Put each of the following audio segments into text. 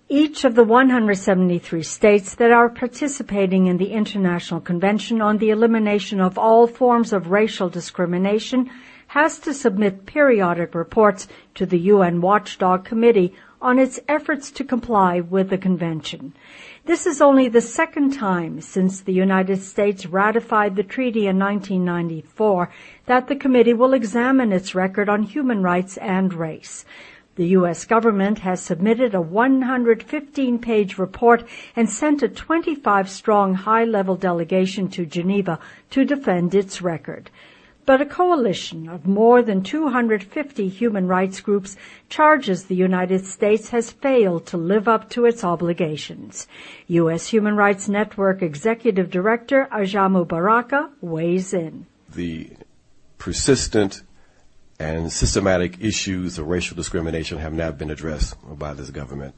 Each of the 173 states that are participating in the International Convention on the Elimination of All Forms of Racial Discrimination has to submit periodic reports to the UN Watchdog Committee on its efforts to comply with the convention. This is only the second time since the United States ratified the treaty in 1994 that the committee will examine its record on human rights and race. The U.S. government has submitted a 115-page report and sent a 25-strong high-level delegation to Geneva to defend its record. But a coalition of more than 250 human rights groups charges the United States has failed to live up to its obligations. U.S. Human Rights Network Executive Director Ajamu Baraka weighs in. The persistent and systematic issues of racial discrimination have not been addressed by this government.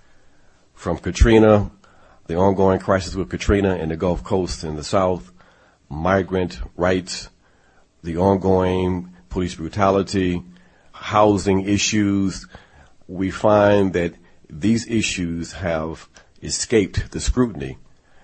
From Katrina, the ongoing crisis with Katrina in the Gulf Coast in the South, migrant rights, the ongoing police brutality, housing issues, we find that these issues have escaped the scrutiny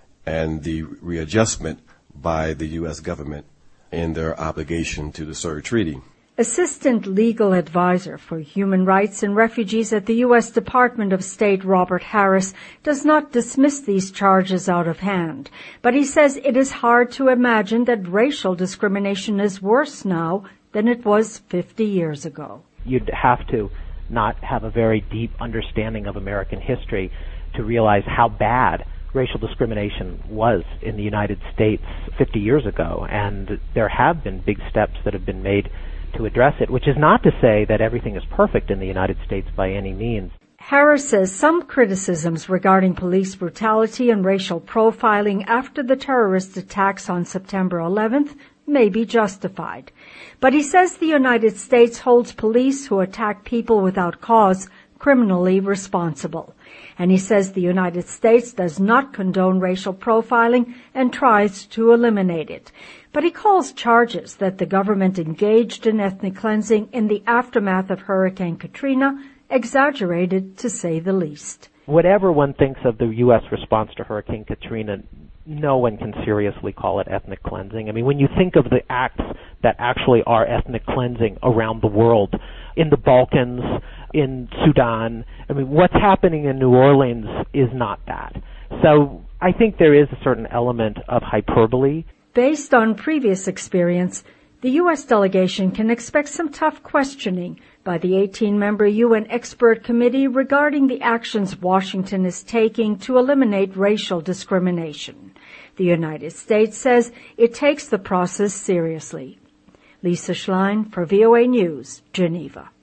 and the readjustment by the U.S. government in their obligation to the CERD Treaty. Assistant Legal Advisor for Human Rights and Refugees at the U.S. Department of State, Robert Harris, does not dismiss these charges out of hand, but he says it is hard to imagine that racial discrimination is worse now than it was 50 years ago. You'd have to not have a very deep understanding of American history to realize how bad racial discrimination was in the United States 50 years ago, and there have been big steps that have been made to address it, which is not to say that everything is perfect in the United States by any means. Harris says some criticisms regarding police brutality and racial profiling after the terrorist attacks on September 11th may be justified. But he says the United States holds police who attack people without cause criminally responsible. And he says the United States does not condone racial profiling and tries to eliminate it. But he calls charges that the government engaged in ethnic cleansing in the aftermath of Hurricane Katrina exaggerated, to say the least. Whatever one thinks of the U.S. response to Hurricane Katrina, no one can seriously call it ethnic cleansing. I mean, when you think of the acts that actually are ethnic cleansing around the world, in the Balkans, in Sudan, I mean, what's happening in New Orleans is not that. So I think there is a certain element of hyperbole. Based on previous experience, the U.S. delegation can expect some tough questioning by the 18-member UN expert committee regarding the actions Washington is taking to eliminate racial discrimination. The United States says it takes the process seriously. Lisa Schlein for VOA News, Geneva.